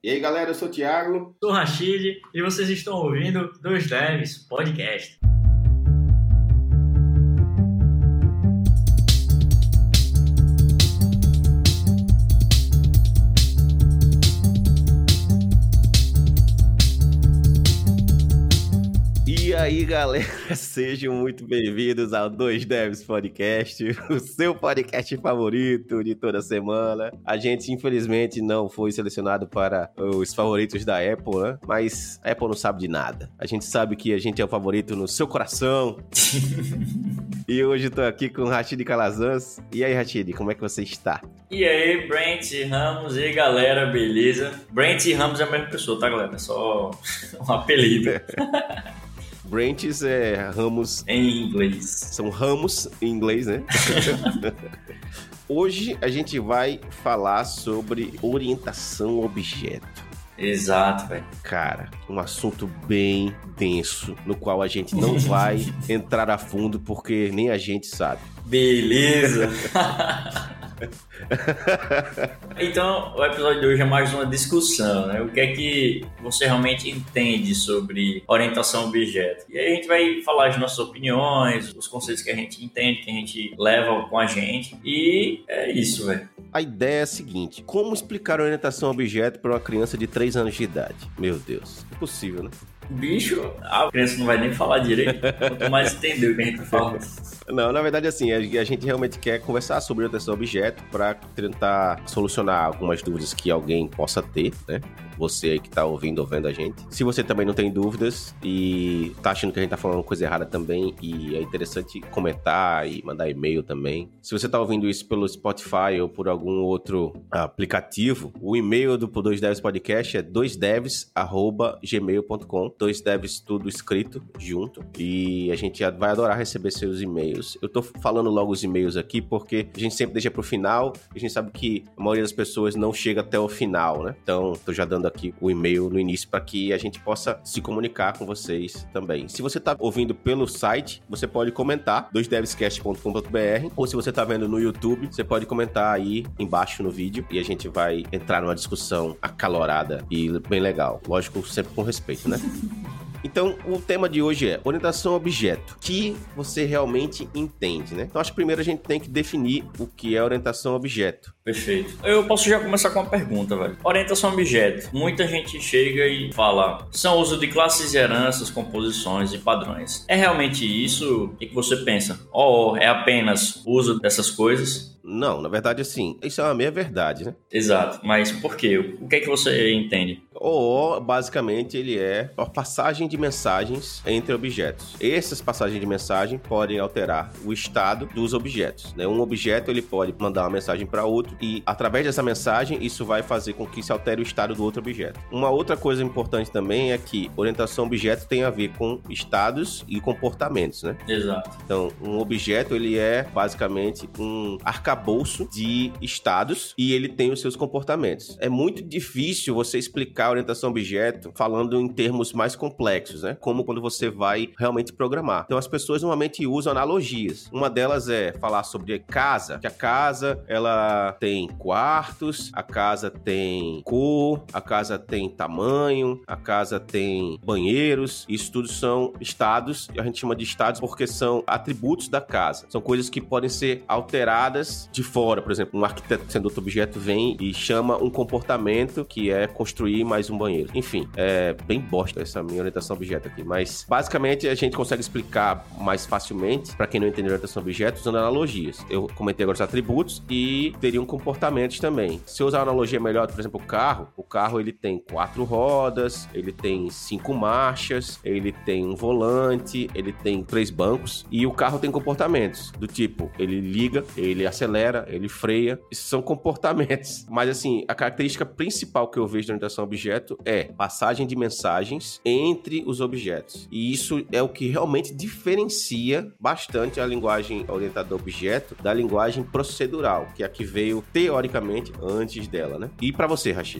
E aí, galera, eu sou o Thiago. Sou o Rashid e vocês estão ouvindo Dois Devs Podcast. E aí, galera, sejam muito bem-vindos ao Dois Devs Podcast, o seu podcast favorito de toda semana. A gente, infelizmente, não foi selecionado para os favoritos da Apple, né? Mas a Apple não sabe de nada. A gente sabe que a gente é o favorito no seu coração. E hoje eu tô aqui com o Rashid Calazans. E aí, Rashid, como é que você está? E aí, Brent Ramos, e aí, galera, beleza? Brent e Ramos é a mesma pessoa, tá, galera? É só um apelido. Brents é Ramos em inglês. São Ramos em inglês, né? Hoje a gente vai falar sobre orientação a objeto. Exato, velho. Cara, um assunto bem denso, no qual a gente não vai entrar a fundo porque nem a gente sabe. Beleza. Então, o episódio de hoje é mais uma discussão, né? O que é que você realmente entende sobre orientação a objeto? E aí a gente vai falar as nossas opiniões, os conceitos que a gente entende, que a gente leva com a gente. E é isso, velho. A ideia é a seguinte: como explicar orientação a objeto para uma criança de 3 anos de idade? Meu Deus, impossível, né? Bicho, a criança não vai nem falar direito, quanto mais entender o que a gente fala. Não, na verdade, assim, a gente realmente quer conversar sobre orientação a objeto para tentar solucionar algumas dúvidas que alguém possa ter, né? Você aí que tá ouvindo ou vendo a gente. Se você também não tem dúvidas e tá achando que a gente tá falando coisa errada também, e é interessante comentar e mandar e-mail também. Se você tá ouvindo isso pelo Spotify ou por algum outro aplicativo, o e-mail do Dois Devs Podcast é doisdevs@gmail.com. Dois Devs tudo escrito junto, e a gente vai adorar receber seus e-mails. Eu tô falando logo os e-mails aqui porque a gente sempre deixa pro final. A gente sabe que a maioria das pessoas não chega até o final, né? Então, tô já dando aqui o e-mail no início para que a gente possa se comunicar com vocês também. Se você tá ouvindo pelo site, você pode comentar doisdevscast.com.br, ou se você tá vendo no YouTube, você pode comentar aí embaixo no vídeo e a gente vai entrar numa discussão acalorada e bem legal. Lógico, sempre com respeito, né? Então, o tema de hoje é orientação a objeto, que você realmente entende, né? Então, acho que primeiro a gente tem que definir o que é orientação a objeto. Perfeito. Eu posso já começar com uma pergunta, velho. Orientação a objeto. Muita gente chega e fala, são uso de classes, heranças, composições e padrões. É realmente isso? O que você pensa? É apenas uso dessas coisas? Não, na verdade, assim, isso é uma meia-verdade, né? Exato, mas por quê? O que é que você entende? Basicamente, ele é a passagem de mensagens entre objetos. Essas passagens de mensagem podem alterar o estado dos objetos, né? Um objeto, ele pode mandar uma mensagem para outro e, através dessa mensagem, isso vai fazer com que se altere o estado do outro objeto. Uma outra coisa importante também é que orientação a objeto tem a ver com estados e comportamentos, né? Exato. Então, um objeto, ele é basicamente um arcabouço de estados e ele tem os seus comportamentos. É muito difícil você explicar a orientação a objeto falando em termos mais complexos, né? Como quando você vai realmente programar. Então, as pessoas normalmente usam analogias. Uma delas é falar sobre casa, que a casa, ela tem quartos, a casa tem cor, a casa tem tamanho, a casa tem banheiros. Isso tudo são estados, a gente chama de estados porque são atributos da casa. São coisas que podem ser alteradas de fora. Por exemplo, um arquiteto sendo outro objeto vem e chama um comportamento que é construir mais um banheiro. Enfim, é bem bosta essa minha orientação a objeto aqui, mas basicamente a gente consegue explicar mais facilmente para quem não entende orientação a objeto usando analogias. Eu comentei agora os atributos e teriam comportamentos também. Se eu usar uma analogia melhor, por exemplo, o carro ele tem 4 rodas, ele tem 5 marchas, ele tem um volante, ele tem 3 bancos e o carro tem comportamentos do tipo, ele liga, ele acelera, ele freia. Esses são comportamentos. Mas assim, a característica principal que eu vejo da orientação a objeto é passagem de mensagens entre os objetos. E isso é o que realmente diferencia bastante a linguagem orientada a objeto da linguagem procedural, que é a que veio teoricamente antes dela, né? E para você, Rashid?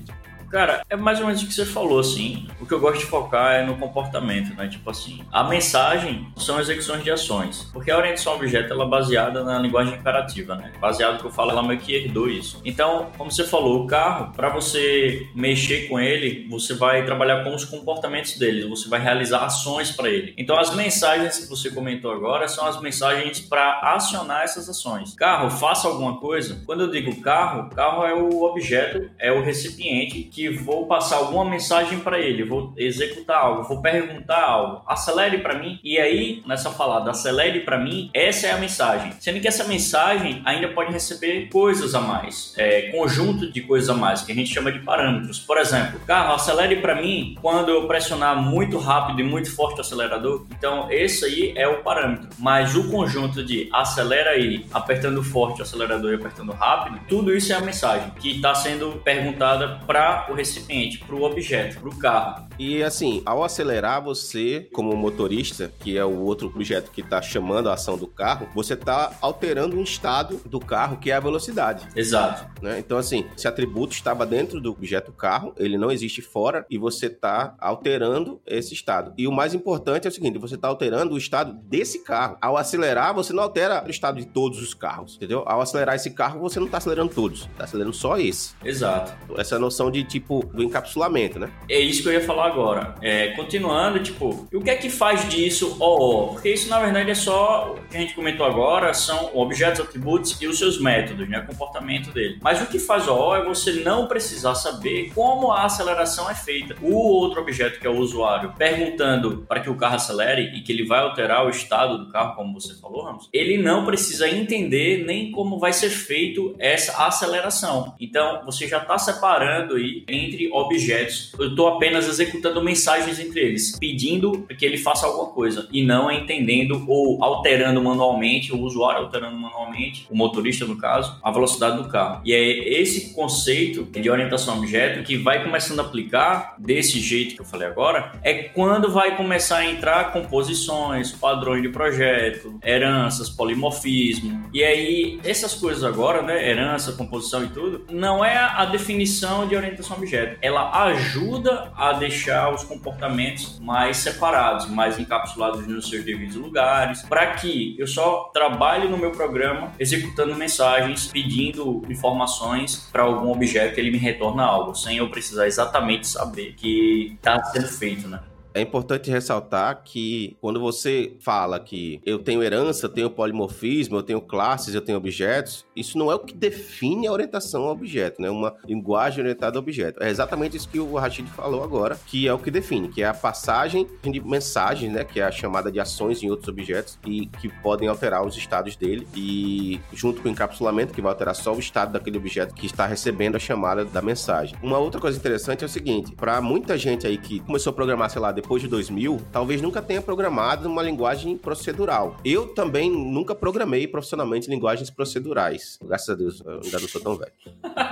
Cara, é mais ou menos o que você falou, assim. O que eu gosto de focar é no comportamento, né? Tipo assim, a mensagem são execuções de ações. Porque a orientação a objeto, ela é baseada na linguagem imperativa, né? Baseado no que eu falo, ela meio que herdou isso. Então, como você falou, o carro, para você mexer com ele, você vai trabalhar com os comportamentos dele, você vai realizar ações para ele. Então, as mensagens que você comentou agora são as mensagens para acionar essas ações. Carro, faça alguma coisa. Quando eu digo carro, carro é o objeto, é o recipiente que vou passar alguma mensagem para ele, vou executar algo, vou perguntar algo, acelere para mim. E aí, nessa falada, acelere para mim, essa é a mensagem. Sendo que essa mensagem ainda pode receber coisas a mais, conjunto de coisas a mais, que a gente chama de parâmetros. Por exemplo, carro, acelere para mim quando eu pressionar muito rápido e muito forte o acelerador. Então, esse aí é o parâmetro. Mas o conjunto de acelera aí, apertando forte o acelerador e apertando rápido, tudo isso é a mensagem que está sendo perguntada para o recipiente, para o objeto, para o carro. E assim, ao acelerar, você, como motorista, que é o outro objeto que está chamando a ação do carro, você está alterando um estado do carro, que é a velocidade. Exato. Né? Então, assim, esse atributo estava dentro do objeto carro, ele não existe fora, e você está alterando esse estado. E o mais importante é o seguinte, você está alterando o estado desse carro. Ao acelerar, você não altera o estado de todos os carros, entendeu? Ao acelerar esse carro, você não está acelerando todos, está acelerando só esse. Exato. Essa noção de, tipo, do encapsulamento, né? É isso que eu ia falar agora. Continuando, tipo, e o que é que faz disso OO? Porque isso, na verdade, é só o que a gente comentou agora, são objetos, atributos e os seus métodos, né? O comportamento dele. Mas o que faz OO é você não precisar saber como a aceleração é feita. O outro objeto, que é o usuário, perguntando para que o carro acelere e que ele vai alterar o estado do carro, como você falou, Ramos, ele não precisa entender nem como vai ser feito essa aceleração. Então, você já está separando aí entre objetos. Eu estou apenas executando mensagens entre eles, pedindo que ele faça alguma coisa e não entendendo ou alterando manualmente, o usuário alterando manualmente, o motorista no caso, a velocidade do carro. E é esse conceito de orientação a objeto que vai começando a aplicar desse jeito que eu falei agora, é quando vai começar a entrar composições, padrões de projeto, heranças, polimorfismo. E aí, essas coisas agora, né, herança, composição e tudo, não é a definição de orientação a objeto. Ela ajuda a deixar os comportamentos mais separados, mais encapsulados nos seus devidos lugares, para que eu só trabalhe no meu programa executando mensagens, pedindo informações para algum objeto que ele me retorna algo, sem eu precisar exatamente saber que está sendo feito, né? É importante ressaltar que quando você fala que eu tenho herança, eu tenho polimorfismo, eu tenho classes, eu tenho objetos, isso não é o que define a orientação a objeto, né? Uma linguagem orientada a objeto. É exatamente isso que o Rashid falou agora, que é o que define, que é a passagem de mensagens, né? Que é a chamada de ações em outros objetos e que podem alterar os estados dele e junto com o encapsulamento, que vai alterar só o estado daquele objeto que está recebendo a chamada da mensagem. Uma outra coisa interessante é o seguinte, para muita gente aí que começou a programar, sei lá, depois de 2000, talvez nunca tenha programado uma linguagem procedural. Eu também nunca programei profissionalmente linguagens procedurais. Graças a Deus, eu ainda não sou tão velho.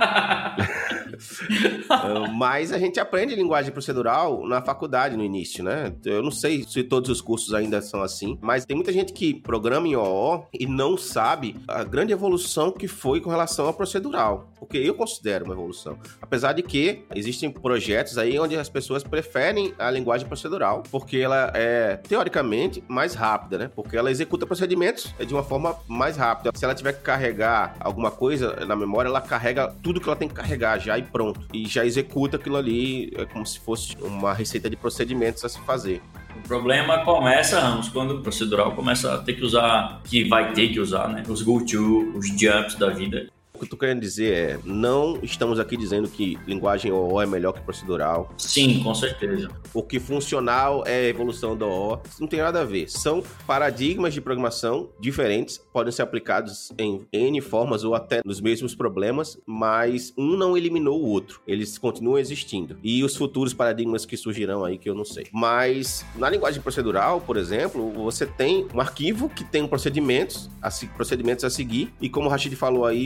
Mas a gente aprende linguagem procedural na faculdade no início, né? Eu não sei se todos os cursos ainda são assim, mas tem muita gente que programa em OO e não sabe a grande evolução que foi com relação ao procedural, porque eu considero uma evolução. Apesar de que existem projetos aí onde as pessoas preferem a linguagem procedural, porque ela é, teoricamente, mais rápida, né? Porque ela executa procedimentos de uma forma mais rápida. Se ela tiver que carregar alguma coisa na memória, ela carrega tudo que ela tem que carregar já e pronto. E já executa aquilo ali como se fosse uma receita de procedimentos a se fazer. O problema começa, Ramos, quando o procedural começa a ter que usar, que vai ter que usar, né? Os go-to, os jumps da vida. O que eu tô querendo dizer é, não estamos aqui dizendo que linguagem OO é melhor que procedural. Sim, com certeza. O que funcional é a evolução do OO. Isso não tem nada a ver. São paradigmas de programação diferentes, podem ser aplicados em N formas ou até nos mesmos problemas, mas um não eliminou o outro. Eles continuam existindo. E os futuros paradigmas que surgirão aí, que eu não sei. Mas na linguagem procedural, por exemplo, você tem um arquivo que tem procedimentos a seguir, e como o Rashid falou aí, podem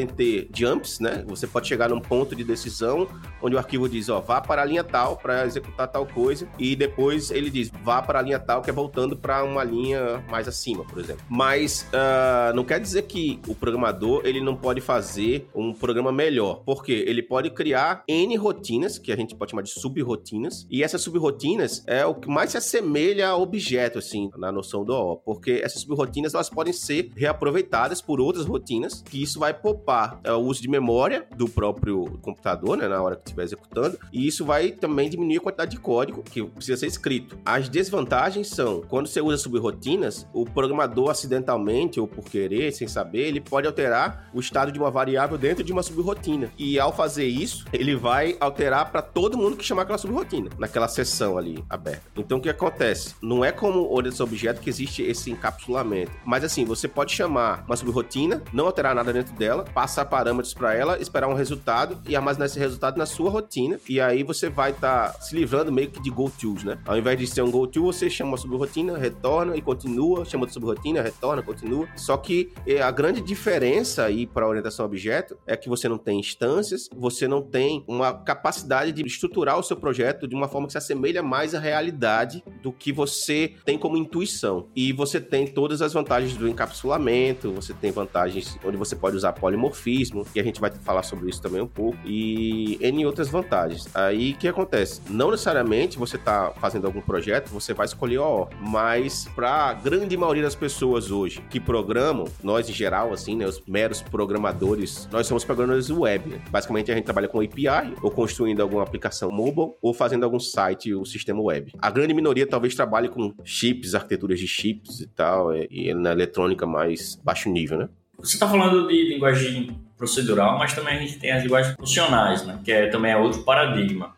ter jumps, né? Você pode chegar num ponto de decisão onde o arquivo diz, vá para a linha tal para executar tal coisa, e depois ele diz, vá para a linha tal, que é voltando para uma linha mais acima, por exemplo. Mas não quer dizer que o programador ele não pode fazer um programa melhor, porque ele pode criar N rotinas, que a gente pode chamar de sub-rotinas, e essas sub-rotinas é o que mais se assemelha a objeto, assim, na noção do OO, porque essas sub-rotinas elas podem ser reaproveitadas por outras rotinas, que isso vai poupar o uso de memória do próprio computador, né, na hora que estiver executando, e isso vai também diminuir a quantidade de código que precisa ser escrito. As desvantagens são, quando você usa sub-rotinas, o programador acidentalmente ou por querer, sem saber, ele pode alterar o estado de uma variável dentro de uma sub-rotina, e ao fazer isso, ele vai alterar para todo mundo que chamar aquela sub-rotina, naquela seção ali aberta. Então, o que acontece? Não é como orientação a objeto que existe esse encapsulamento, mas assim, você pode chamar uma sub-rotina, não alterar nada dentro dela, passar parâmetros para ela, esperar um resultado e armazenar esse resultado na sua rotina, e aí você vai estar se livrando meio que de go-tos, né? Ao invés de ser um go-to, você chama uma sub-rotina, retorna e continua, chama de sub-rotina, retorna, continua. Só que a grande diferença aí para a orientação a objeto é que você não tem instâncias, você não tem uma capacidade de estruturar o seu projeto de uma forma que se assemelha mais à realidade do que você tem como intuição. E você tem todas as vantagens do encapsulamento, você tem vantagens onde você pode usar polimorfismo, e a gente vai falar sobre isso também um pouco, e N outras vantagens. Aí, o que acontece? Não necessariamente você está fazendo algum projeto, você vai escolher OO, mas para a grande maioria das pessoas hoje que programam, nós em geral, assim, né, os meros programadores, nós somos programadores web, né? Basicamente a gente trabalha com API, ou construindo alguma aplicação mobile, ou fazendo algum site, o sistema web. A grande minoria talvez trabalhe com chips, arquiteturas de chips e tal, e na eletrônica mais baixo nível, né? Você está falando de linguagem procedural, mas também a gente tem as linguagens funcionais, né? Que também é outro paradigma.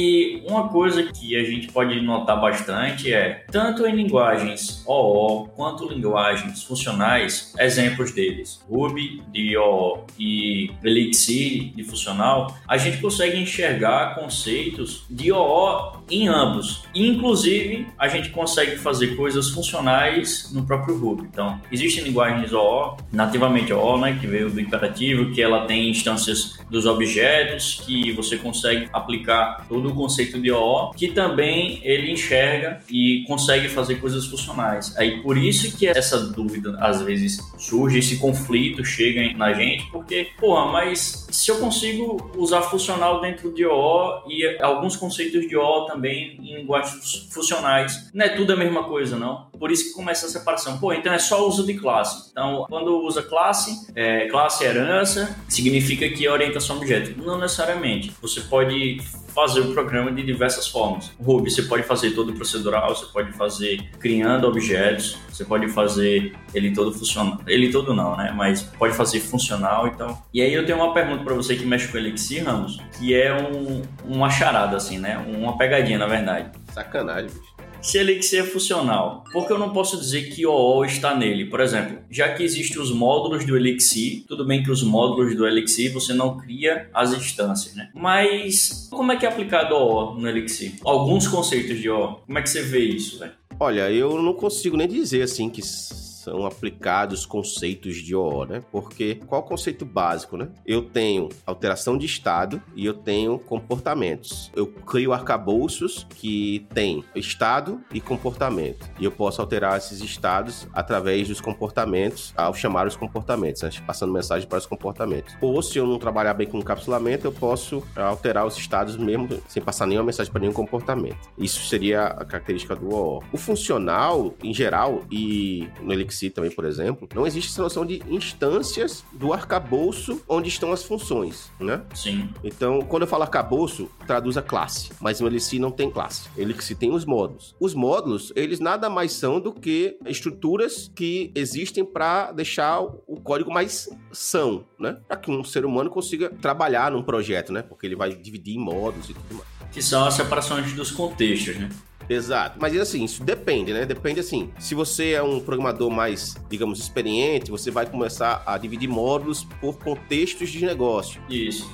E uma coisa que a gente pode notar bastante é, tanto em linguagens OO quanto linguagens funcionais, exemplos deles, Ruby de OO e Elixir de funcional, a gente consegue enxergar conceitos de OO em ambos. E, inclusive, a gente consegue fazer coisas funcionais no próprio Ruby. Então, existem linguagens OO, nativamente OO, né? Que veio do imperativo, que ela tem instâncias dos objetos, que você consegue aplicar todo o conceito de OO, que também ele enxerga e consegue fazer coisas funcionais. Aí por isso que essa dúvida às vezes surge, esse conflito chega na gente, porque, mas se eu consigo usar funcional dentro de OO e alguns conceitos de OO também em linguagens funcionais, não é tudo a mesma coisa, não? Por isso que começa a separação. Então é só uso de classe. Então, quando usa classe herança, significa que é orientação a objeto. Não necessariamente. Você pode fazer o programa de diversas formas. O Ruby você pode fazer todo procedural, você pode fazer criando objetos, você pode fazer ele todo funcional. Ele todo não, né? Mas pode fazer funcional, então. E aí eu tenho uma pergunta para você que mexe com Elixir, Ramos, que é uma charada, assim, né? Uma pegadinha, na verdade. Sacanagem, bicho. Se Elixir é funcional, por que eu não posso dizer que OO está nele? Por exemplo, já que existem os módulos do Elixir, tudo bem que os módulos do Elixir você não cria as instâncias, né? Mas como é que é aplicado OO no Elixir? Alguns conceitos de OO, como é que você vê isso, velho? Olha, eu não consigo nem dizer assim que são aplicados conceitos de OO, né? Porque qual é o conceito básico, né? Eu tenho alteração de estado e eu tenho comportamentos. Eu crio arcabouços que tem estado e comportamento. E eu posso alterar esses estados através dos comportamentos, ao chamar os comportamentos, né? Passando mensagem para os comportamentos. Ou se eu não trabalhar bem com encapsulamento, eu posso alterar os estados mesmo sem passar nenhuma mensagem para nenhum comportamento. Isso seria a característica do OO. O funcional, em geral, e no Elixir também, por exemplo, não existe essa noção de instâncias do arcabouço onde estão as funções, né? Sim. Então, quando eu falo arcabouço, traduz a classe, mas no Elixir não tem classe. Elixir tem os módulos. Os módulos, eles nada mais são do que estruturas que existem para deixar o código mais são, né? Para que um ser humano consiga trabalhar num projeto, né? Porque ele vai dividir em módulos e tudo mais. Que são as separações dos contextos, né? Exato. Mas assim, isso depende, né? Depende assim, se você é um programador mais, digamos, experiente, você vai começar a dividir módulos por contextos de negócio. Isso.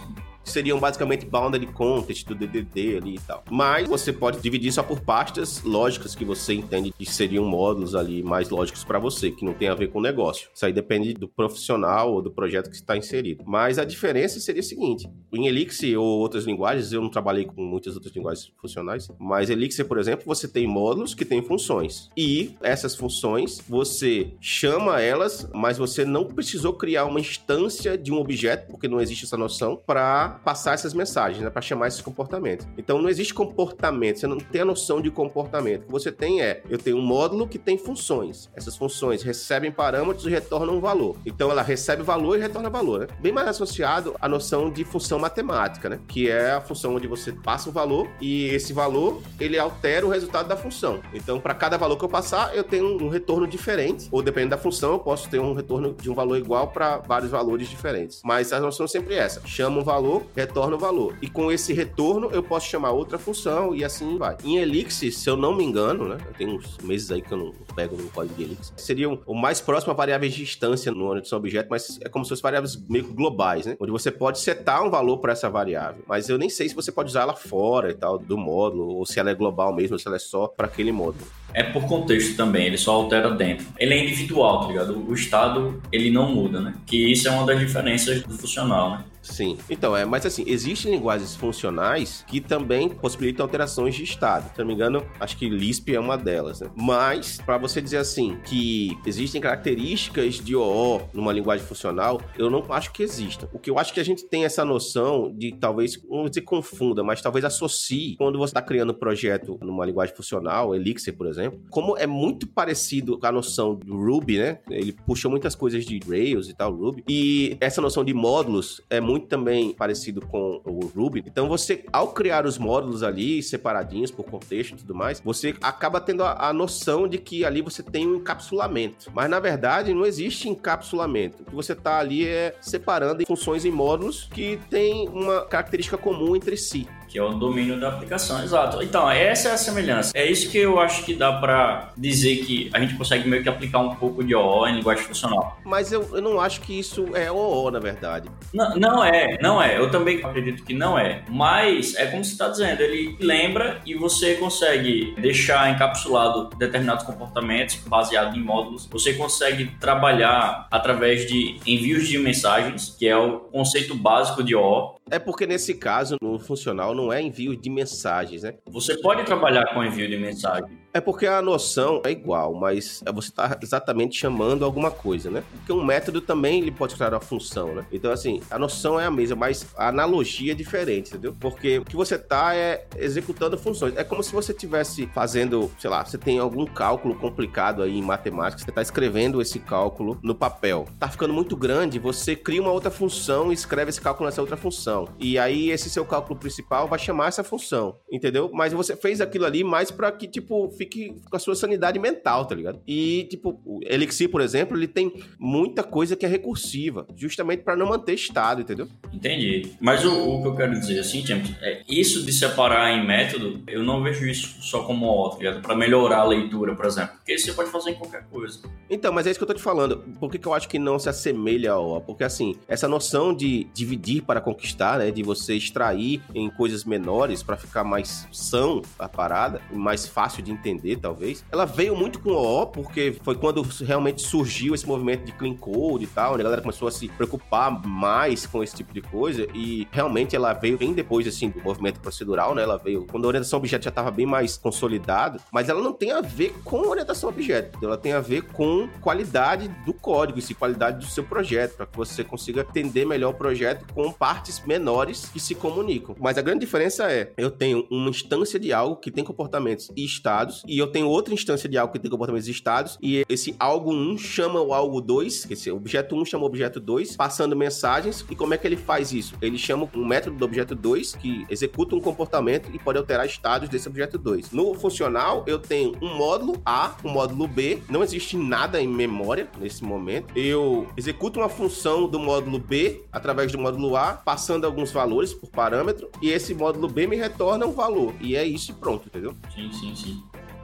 que seriam basicamente boundary context do DDD ali e tal. Mas você pode dividir só por pastas lógicas que você entende que seriam módulos ali mais lógicos para você, que não tem a ver com o negócio. Isso aí depende do profissional ou do projeto que está inserido. Mas a diferença seria a seguinte: em Elixir ou outras linguagens, eu não trabalhei com muitas outras linguagens funcionais, mas Elixir, por exemplo, você tem módulos que têm funções. E essas funções, você chama elas, mas você não precisou criar uma instância de um objeto, porque não existe essa noção, para passar essas mensagens, né? Para chamar esses comportamentos. Então, não existe comportamento, você não tem a noção de comportamento. O que você tem eu tenho um módulo que tem funções. Essas funções recebem parâmetros e retornam um valor. Então, ela recebe valor e retorna valor, né? Bem mais associado à noção de função matemática, né? Que é a função onde você passa um valor e esse valor, ele altera o resultado da função. Então, para cada valor que eu passar, eu tenho um retorno diferente. Ou, dependendo da função, eu posso ter um retorno de um valor igual para vários valores diferentes. Mas a noção é sempre essa. Chama um valor, retorna o valor. E com esse retorno, eu posso chamar outra função e assim vai. Em Elixir, se eu não me engano, né? Eu tenho uns meses aí que eu não pego no código de Elixir. Seriam o mais próximo a variáveis de instância no orientação a objeto, mas é como se fossem variáveis meio globais, né? Onde você pode setar um valor para essa variável. Mas eu nem sei se você pode usar ela fora e tal, do módulo, ou se ela é global mesmo, ou se ela é só para aquele módulo. É por contexto também, ele só altera dentro. Ele é individual, tá ligado? O estado, ele não muda, né? Que isso é uma das diferenças do funcional, né? Sim. Então, mas assim, existem linguagens funcionais que também possibilitam alterações de estado. Se não me engano, acho que Lisp é uma delas, né? Mas, para você dizer assim, que existem características de OO numa linguagem funcional, eu não acho que existam. O que eu acho que a gente tem essa noção de, talvez, não dizer confunda, mas talvez associe quando você está criando um projeto numa linguagem funcional, Elixir, por exemplo, como é muito parecido com a noção do Ruby, né? Ele puxa muitas coisas de Rails e tal, Ruby, e essa noção de módulos é muito também parecido com o Ruby. Então você, ao criar os módulos ali, separadinhos por contexto e tudo mais, você acaba tendo a noção de que ali você tem um encapsulamento. Mas na verdade não existe encapsulamento. O que você está ali é separando em funções em módulos que têm uma característica comum entre si. Que é o domínio da aplicação, exato. Então, essa é a semelhança. É isso que eu acho que dá para dizer que a gente consegue meio que aplicar um pouco de OO em linguagem funcional. Mas eu não acho que isso é OO, na verdade. Não é. Eu também acredito que não é. Mas é como você está dizendo, ele lembra e você consegue deixar encapsulado determinados comportamentos baseados em módulos. Você consegue trabalhar através de envios de mensagens, que é o conceito básico de OO. É porque nesse caso, no funcional, não é envio de mensagens, né? Você pode trabalhar com envio de mensagem. É porque a noção é igual, mas você está exatamente chamando alguma coisa, né? Porque um método também ele pode criar uma função, né? Então, assim, a noção é a mesma, mas a analogia é diferente, entendeu? Porque o que você está é executando funções. É como se você estivesse fazendo, sei lá, você tem algum cálculo complicado aí em matemática, você está escrevendo esse cálculo no papel. Tá ficando muito grande, você cria uma outra função e escreve esse cálculo nessa outra função. E aí, esse seu cálculo principal vai chamar essa função, entendeu? Mas você fez aquilo ali mais para que, tipo, fique com a sua sanidade mental, tá ligado? E, tipo, o Elixir, por exemplo, ele tem muita coisa que é recursiva, justamente para não manter estado, entendeu? Entendi. Mas o que eu quero dizer, assim, James, é isso de separar em método, eu não vejo isso só como OO, tá ligado? Para melhorar a leitura, por exemplo. Porque isso você pode fazer em qualquer coisa. Então, mas é isso que eu tô te falando. Por que eu acho que não se assemelha ao OO? Porque, assim, essa noção de dividir para conquistar, né? De você extrair em coisas menores para ficar mais são a parada, mais fácil de entender, talvez. Ela veio muito com o OO, porque foi quando realmente surgiu esse movimento de clean code e tal, onde a galera começou a se preocupar mais com esse tipo de coisa, e realmente ela veio bem depois, assim, do movimento procedural, né? Ela veio quando a orientação a objeto já estava bem mais consolidada, mas ela não tem a ver com orientação a objeto, ela tem a ver com qualidade do código, e qualidade do seu projeto, para que você consiga entender melhor o projeto com partes menores que se comunicam. Mas a grande diferença é, eu tenho uma instância de algo que tem comportamentos e estados, e eu tenho outra instância de algo que tem comportamentos e estados, e esse algo 1 chama o algo 2, esse objeto 1 chama o objeto 2, passando mensagens. E como é que ele faz isso? Ele chama um método do objeto 2, que executa um comportamento e pode alterar estados desse objeto 2. No funcional, eu tenho um módulo A, um módulo B, não existe nada em memória nesse momento. Eu executo uma função do módulo B através do módulo A, passando alguns valores por parâmetro, e esse módulo B me retorna um valor. E é isso e pronto, entendeu? Sim.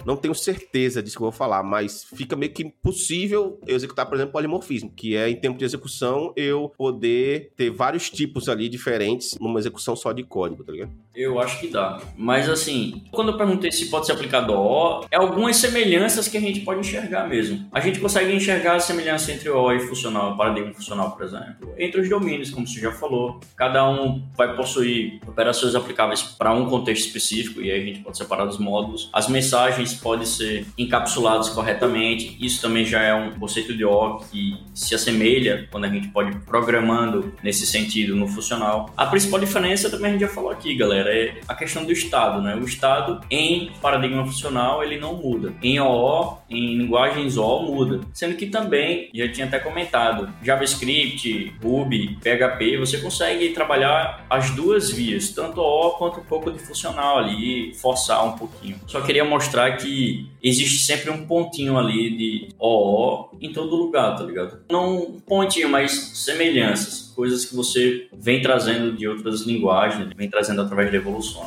não tenho certeza disso que eu vou falar, mas fica meio que impossível eu executar, por exemplo, polimorfismo, que é, em tempo de execução, eu poder ter vários tipos ali diferentes numa execução só de código, tá ligado? Eu acho que dá. Mas assim, quando eu perguntei se pode ser aplicado OO, é algumas semelhanças que a gente pode enxergar mesmo. A gente consegue enxergar a semelhança entre OO e funcional, paradigma funcional, por exemplo, entre os domínios, como você já falou. Cada um vai possuir operações aplicáveis para um contexto específico, e aí a gente pode separar os módulos. As mensagens podem ser encapsuladas corretamente. Isso também já é um conceito de OO que se assemelha quando a gente pode ir programando nesse sentido no funcional. A principal diferença também a gente já falou aqui, galera, é a questão do estado, né? O estado em paradigma funcional ele não muda. Em OO, em linguagens OO muda. Sendo que também, já tinha até comentado, JavaScript, Ruby, PHP, você consegue trabalhar as duas vias, tanto OO quanto um pouco de funcional ali, forçar um pouquinho. Só queria mostrar que existe sempre um pontinho ali de OO em todo lugar, tá ligado? Não um pontinho, mas semelhanças, coisas que você vem trazendo de outras linguagens, vem trazendo através de evoluções.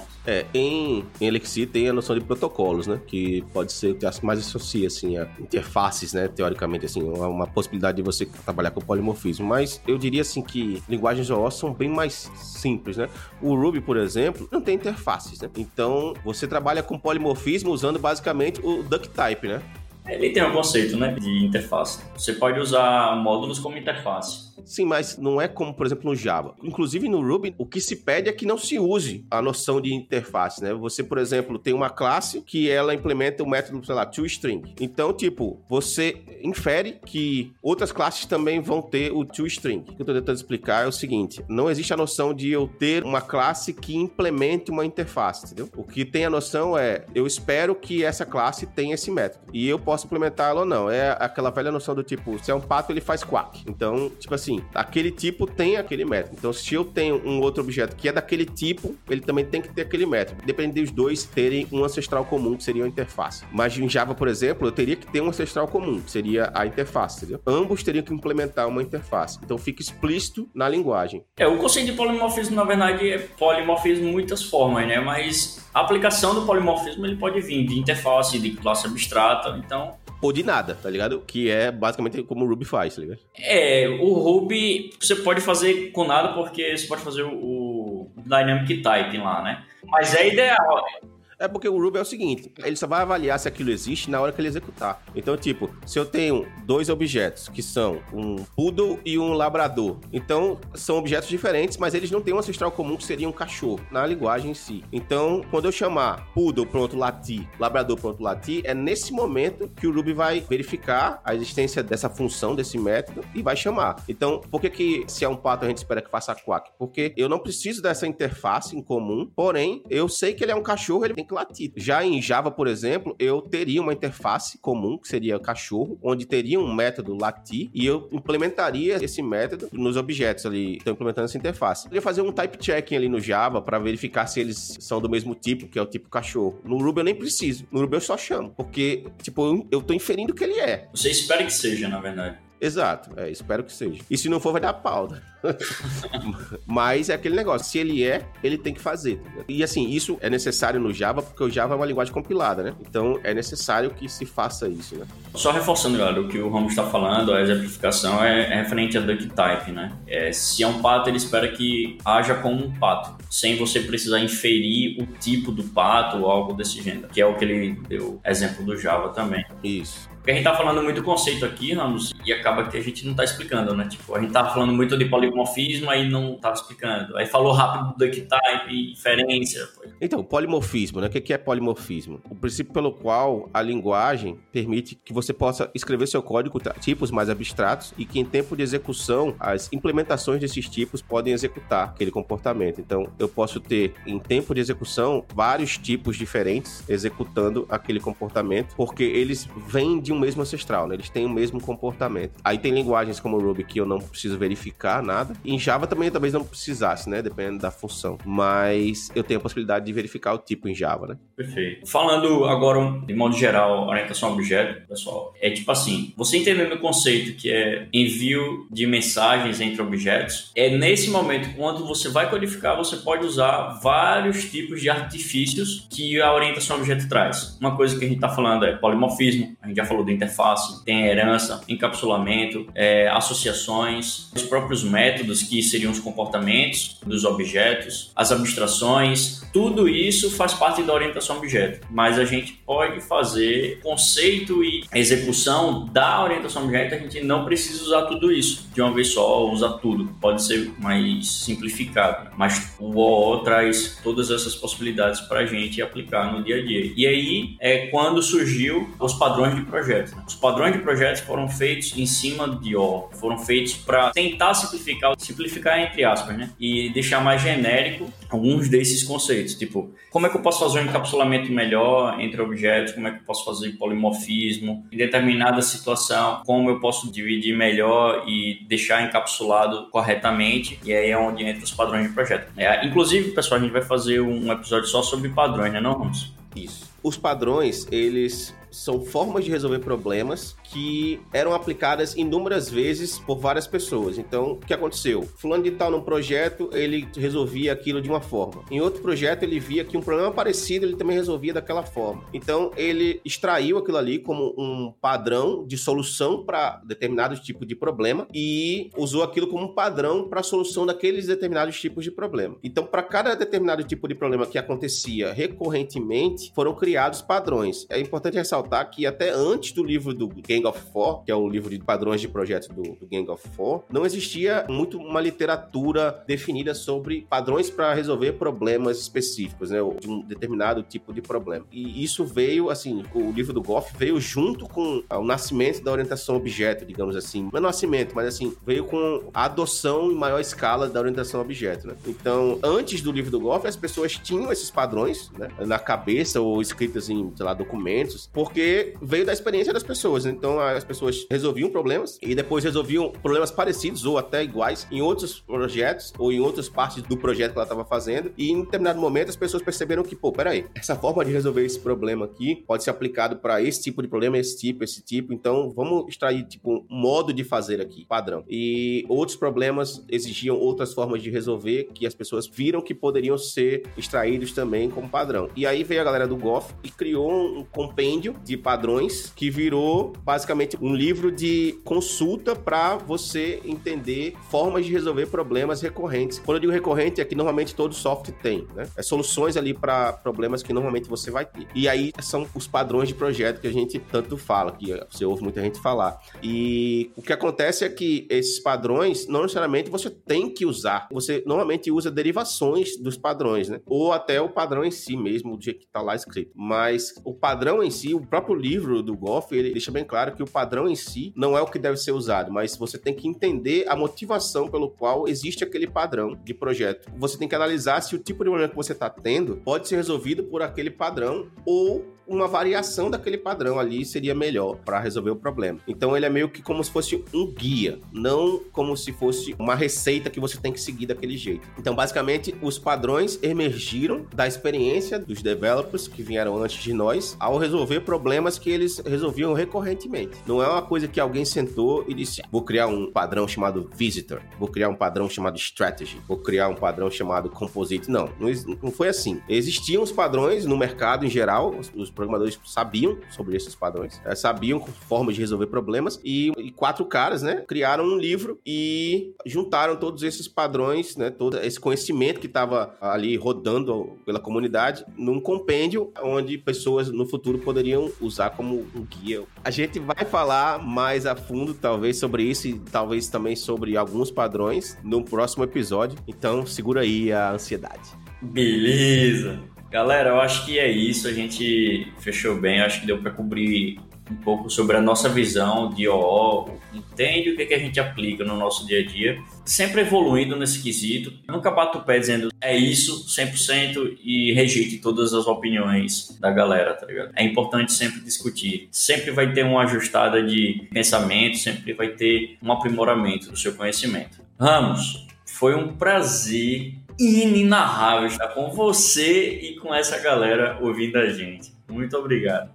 Em Elixir tem a noção de protocolos, né? Que pode ser o que mais associa, assim, a interfaces, né? Teoricamente, assim, uma possibilidade de você trabalhar com polimorfismo. Mas eu diria, assim, que linguagens OO são bem mais simples, né? O Ruby, por exemplo, não tem interfaces, né? Então, você trabalha com polimorfismo usando, basicamente, o duck type, né? Ele tem um conceito, né, de interface. Você pode usar módulos como interface. Sim, mas não é como, por exemplo, no Java. Inclusive, no Ruby, o que se pede é que não se use a noção de interface, né? Você, por exemplo, tem uma classe que ela implementa o método, sei lá, toString. Então, tipo, você infere que outras classes também vão ter o toString. O que eu estou tentando explicar é o seguinte, não existe a noção de eu ter uma classe que implemente uma interface, entendeu? O que tem a noção é, eu espero que essa classe tenha esse método. E eu posso implementá-lo ou não. É aquela velha noção do tipo, se é um pato, ele faz quack. Então, tipo assim, aquele tipo tem aquele método. Então, se eu tenho um outro objeto que é daquele tipo, ele também tem que ter aquele método. Depende dos dois terem um ancestral comum, que seria a interface. Mas em Java, por exemplo, eu teria que ter um ancestral comum, que seria a interface, entendeu? Ambos teriam que implementar uma interface. Então, fica explícito na linguagem. O conceito de polimorfismo, na verdade, é polimorfismo em muitas formas, né? Mas a aplicação do polimorfismo, ele pode vir de interface, de classe abstrata, então... Ou de nada, tá ligado? Que é basicamente como o Ruby faz, tá ligado? O Ruby você pode fazer com nada, porque você pode fazer o Dynamic Typing lá, né? Mas é ideal. É porque o Ruby é o seguinte, ele só vai avaliar se aquilo existe na hora que ele executar. Então, tipo, se eu tenho dois objetos, que são um poodle e um labrador, então são objetos diferentes, mas eles não têm um ancestral comum que seria um cachorro, na linguagem em si. Então, quando eu chamar poodle, pronto, latir, labrador, pronto, latir, é nesse momento que o Ruby vai verificar a existência dessa função, desse método, e vai chamar. Então, por que se é um pato a gente espera que faça quack? Porque eu não preciso dessa interface em comum, porém, eu sei que ele é um cachorro, ele tem que latir. Já em Java, por exemplo, eu teria uma interface comum, que seria cachorro, onde teria um método latir, e eu implementaria esse método nos objetos ali. Estou implementando essa interface. Eu ia fazer um type checking ali no Java para verificar se eles são do mesmo tipo, que é o tipo cachorro. No Ruby eu nem preciso. No Ruby eu só chamo, porque, tipo, eu tô inferindo que ele é. Você espera que seja, na verdade. Exato, espero que seja. E se não for, vai dar pau, né? Mas é aquele negócio, se ele ele tem que fazer. E assim, isso é necessário no Java, porque o Java é uma linguagem compilada, né? Então é necessário que se faça isso, né? Só reforçando, galera, o que o Ramos está falando, a exemplificação é referente a duck type, né? Se é um pato, ele espera que haja como um pato, sem você precisar inferir o tipo do pato ou algo desse gênero, que é o que ele deu exemplo do Java também. Isso. Porque a gente tá falando muito conceito aqui, Ramos, e acaba que a gente não tá explicando, né? Tipo, a gente tá falando muito de polimorfismo e não tava explicando. Aí falou rápido do duck type, inferência. Então, polimorfismo, né? O que é polimorfismo? O princípio pelo qual a linguagem permite que você possa escrever seu código com tipos mais abstratos e que em tempo de execução, as implementações desses tipos podem executar aquele comportamento. Então, eu posso ter, em tempo de execução, vários tipos diferentes executando aquele comportamento, porque eles vêm de um mesmo ancestral, né? Eles têm o mesmo comportamento. Aí tem linguagens como o Ruby que eu não preciso verificar nada. Em Java também talvez não precisasse, né? Dependendo da função. Mas eu tenho a possibilidade de verificar o tipo em Java, né? Perfeito. Falando agora, de modo geral, orientação a objeto, pessoal, é tipo assim, você entendendo o conceito que é envio de mensagens entre objetos, é nesse momento, quando você vai codificar, você pode usar vários tipos de artifícios que a orientação a objeto traz. Uma coisa que a gente está falando é polimorfismo, a gente já falou da interface, tem a herança, encapsulamento, associações, os próprios métodos que seriam os comportamentos dos objetos, as abstrações, tudo isso faz parte da orientação a objeto, mas a gente pode fazer conceito e execução da orientação a objeto, a gente não precisa usar tudo isso de uma vez só, usar tudo, pode ser mais simplificado, mas o OO traz todas essas possibilidades para a gente aplicar no dia a dia. E aí é quando surgiu os padrões de projetos, né? Os padrões de projetos foram feitos em cima de OO, foram feitos para tentar simplificar entre aspas, né? E deixar mais genérico alguns desses conceitos, tipo, como é que eu posso fazer um encapsulamento melhor entre objetos, como é que eu posso fazer polimorfismo, em determinada situação, como eu posso dividir melhor e deixar encapsulado corretamente, e aí é onde entra os padrões de projeto. Inclusive, pessoal, a gente vai fazer um episódio só sobre padrões, né, não, Ramos? Isso. Os padrões, eles são formas de resolver problemas que eram aplicadas inúmeras vezes por várias pessoas. Então, o que aconteceu? Fulano de tal num projeto, ele resolvia aquilo de uma forma. Em outro projeto, ele via que um problema parecido, ele também resolvia daquela forma. Então, ele extraiu aquilo ali como um padrão de solução para determinado tipo de problema e usou aquilo como um padrão para a solução daqueles determinados tipos de problema. Então, para cada determinado tipo de problema que acontecia recorrentemente, foram criados padrões. É importante ressaltar que até antes do livro do Gang of Four, que é o livro de padrões de projetos do Gang of Four, não existia muito uma literatura definida sobre padrões para resolver problemas específicos, né, de um determinado tipo de problema. E isso veio, assim, o livro do Goff veio junto com o nascimento da orientação a objeto, digamos assim. Não é nascimento, mas assim, veio com a adoção em maior escala da orientação a objeto, né? Então, antes do livro do Goff, as pessoas tinham esses padrões, né, na cabeça ou escritos em, sei lá, documentos, porque veio da experiência das pessoas. Então, as pessoas resolviam problemas e depois resolviam problemas parecidos ou até iguais em outros projetos ou em outras partes do projeto que ela estava fazendo. E em determinado momento, as pessoas perceberam que, peraí, essa forma de resolver esse problema aqui pode ser aplicado para esse tipo de problema, esse tipo. Então, vamos extrair, tipo, um modo de fazer aqui, padrão. E outros problemas exigiam outras formas de resolver que as pessoas viram que poderiam ser extraídos também como padrão. E aí veio a galera do Goff e criou um compêndio de padrões que virou basicamente um livro de consulta para você entender formas de resolver problemas recorrentes. Quando eu digo recorrente, é que normalmente todo software tem, né? É soluções ali para problemas que normalmente você vai ter. E aí são os padrões de projeto que a gente tanto fala, que você ouve muita gente falar. E o que acontece é que esses padrões, não necessariamente você tem que usar. Você normalmente usa derivações dos padrões, né? Ou até o padrão em si mesmo, do jeito que está lá escrito. Mas o padrão em si, o próprio livro do Goff, ele deixa bem claro que o padrão em si não é o que deve ser usado, mas você tem que entender a motivação pelo qual existe aquele padrão de projeto. Você tem que analisar se o tipo de problema que você está tendo pode ser resolvido por aquele padrão ou uma variação daquele padrão ali seria melhor para resolver o problema. Então ele é meio que como se fosse um guia, não como se fosse uma receita que você tem que seguir daquele jeito. Então basicamente os padrões emergiram da experiência dos developers que vieram antes de nós ao resolver problemas que eles resolviam recorrentemente. Não é uma coisa que alguém sentou e disse, vou criar um padrão chamado visitor, vou criar um padrão chamado strategy, vou criar um padrão chamado composite. Não foi assim. Existiam os padrões no mercado em geral, os programadores sabiam sobre esses padrões, sabiam formas de resolver problemas e 4 caras, né, criaram um livro e juntaram todos esses padrões, né, todo esse conhecimento que estava ali rodando pela comunidade num compêndio onde pessoas no futuro poderiam usar como um guia. A gente vai falar mais a fundo, talvez, sobre isso e talvez também sobre alguns padrões no próximo episódio. Então, segura aí a ansiedade. Beleza! Galera, eu acho que é isso, a gente fechou bem, eu acho que deu para cobrir um pouco sobre a nossa visão de OO, entende o que a gente aplica no nosso dia a dia, sempre evoluindo nesse quesito. Nunca bato o pé dizendo é isso 100% e rejeite todas as opiniões da galera, tá ligado? É importante sempre discutir. Sempre vai ter uma ajustada de pensamento, sempre vai ter um aprimoramento do seu conhecimento. Ramos, foi um prazer inenarrável estar com você e com essa galera ouvindo a gente. Muito obrigado.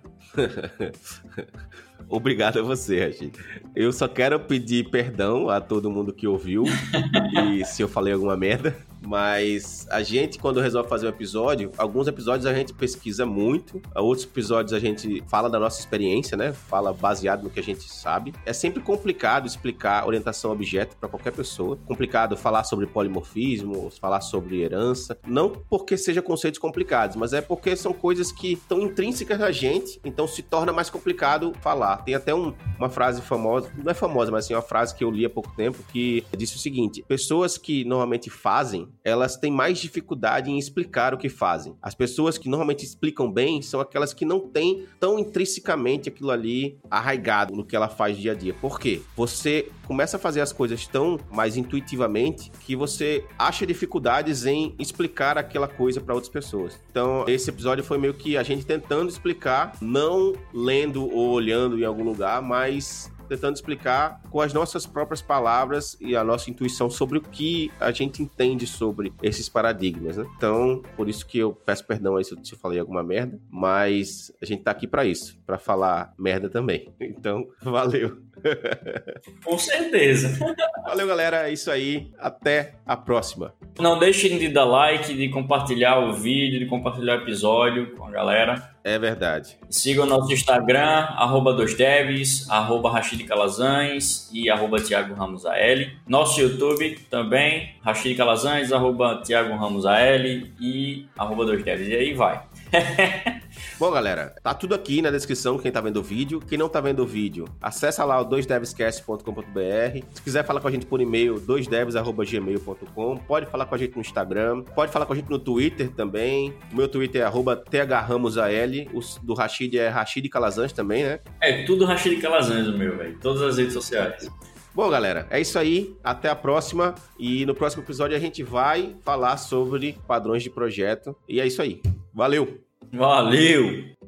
Obrigado a você, Rashid. Eu só quero pedir perdão a todo mundo que ouviu e se eu falei alguma merda. Mas a gente, quando resolve fazer um episódio, alguns episódios a gente pesquisa muito, outros episódios a gente fala da nossa experiência, né? Fala baseado no que a gente sabe. É sempre complicado explicar orientação a objeto para qualquer pessoa. Complicado falar sobre polimorfismo, falar sobre herança. Não porque sejam conceitos complicados, mas é porque são coisas que estão intrínsecas na gente, então se torna mais complicado falar. Tem até uma frase famosa, não é famosa, mas assim, uma frase que eu li há pouco tempo, que disse o seguinte: pessoas que normalmente fazem, elas têm mais dificuldade em explicar o que fazem. As pessoas que normalmente explicam bem são aquelas que não têm tão intrinsecamente aquilo ali arraigado no que ela faz dia a dia. Por quê? Você começa a fazer as coisas tão mais intuitivamente que você acha dificuldades em explicar aquela coisa para outras pessoas. Então, esse episódio foi meio que a gente tentando explicar, não lendo ou olhando em algum lugar, mas tentando explicar com as nossas próprias palavras e a nossa intuição sobre o que a gente entende sobre esses paradigmas, né? Então, por isso que eu peço perdão aí se eu falei alguma merda, mas a gente tá aqui pra isso, pra falar merda também. Então, valeu. Com certeza. Valeu, galera. É isso aí. Até a próxima. Não deixem de dar like, de compartilhar o vídeo, de compartilhar o episódio com a galera. É verdade. Sigam o nosso Instagram, @2devs, @Rashid Calazans e @Thiago Ramos AL. Nosso YouTube também, Rashid Calazans, @Thiago Ramos AL e @2devs. E aí vai. Bom, galera, tá tudo aqui na descrição, quem tá vendo o vídeo. Quem não tá vendo o vídeo, acessa lá o 2devscast.com.br. Se quiser falar com a gente por e-mail, 2devs@gmail.com. Pode falar com a gente no Instagram, pode falar com a gente no Twitter também. O meu Twitter é @thrramosal. O do Rashid é Rashid Calazans também, né? É tudo Rashid Calazans o meu, velho. Todas as redes sociais. Bom, galera, é isso aí. Até a próxima. E no próximo episódio a gente vai falar sobre padrões de projeto. E é isso aí. Valeu! Valeu!